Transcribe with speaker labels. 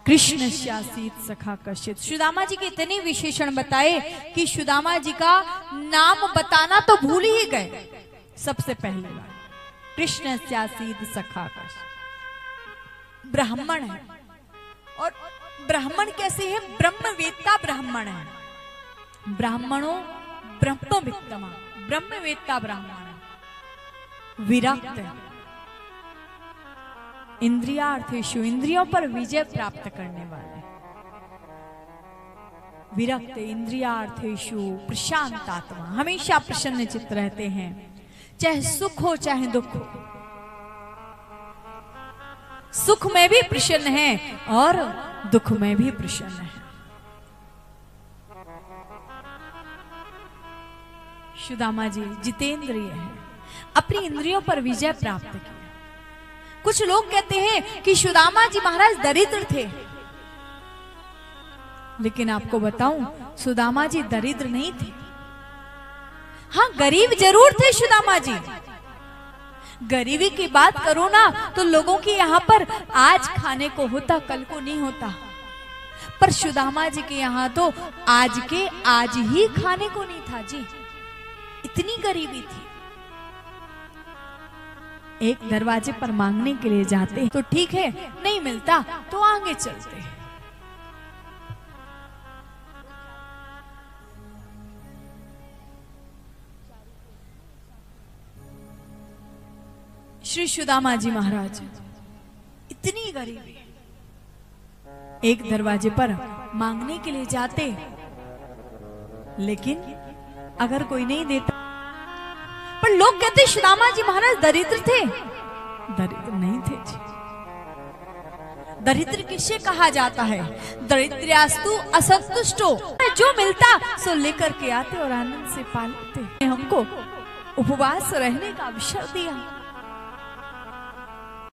Speaker 1: कृष्ण स्यासीत सखा कश्चित। सुदामा जी के इतने विशेषण बताए कि सुदामा जी का नाम बताना तो भूल ही गए। सबसे पहले बात कृष्ण स्यासीत सखा कश्चित। ब्राह्मण है, और ब्राह्मण कैसे है? ब्रह्मवेत्ता ब्राह्मण है। ब्राह्मणों ब्रह्मवित्तमा, ब्रह्मवेत्ता ब्राह्मण है। विरक्त है, इंद्रियार्थेषु, इंद्रियों पर विजय प्राप्त करने वाले। विरक्त इंद्रियार्थेषु प्रशांत आत्मा, हमेशा प्रसन्न चित्त रहते हैं, चाहे सुख हो चाहे दुख हो। सुख में भी प्रसन्न है और दुख में भी प्रसन्न है। सुदामा जी जितेंद्रिय है, अपनी इंद्रियों पर विजय प्राप्त किया। कुछ लोग कहते हैं कि सुदामा जी महाराज दरिद्र थे, लेकिन आपको बताऊं सुदामा जी दरिद्र नहीं थे। हाँ, गरीब जरूर थे सुदामा जी। गरीबी की बात करो ना तो लोगों की यहाँ पर आज खाने को होता, कल को नहीं होता। पर सुदामा जी के यहाँ तो आज के आज ही खाने को नहीं था जी, इतनी गरीबी थी। एक दरवाजे पर मांगने के लिए जाते तो ठीक है, नहीं मिलता तो आगे चलते। श्री सुदामा जी महाराज इतनी गरीबी, एक दरवाजे पर मांगने के लिए जाते, लेकिन अगर कोई नहीं देता, पर लोग कहते सुदामा जी महाराज दरिद्र थे। दरिद्र नहीं थे जी। दरिद्र किसे कहा जाता है? दरिद्र्यास्तु असंतुष्टो, जो मिलता सो लेकर के आते और आनंद से पालते। हमको उपवास रहने का अवसर दिया।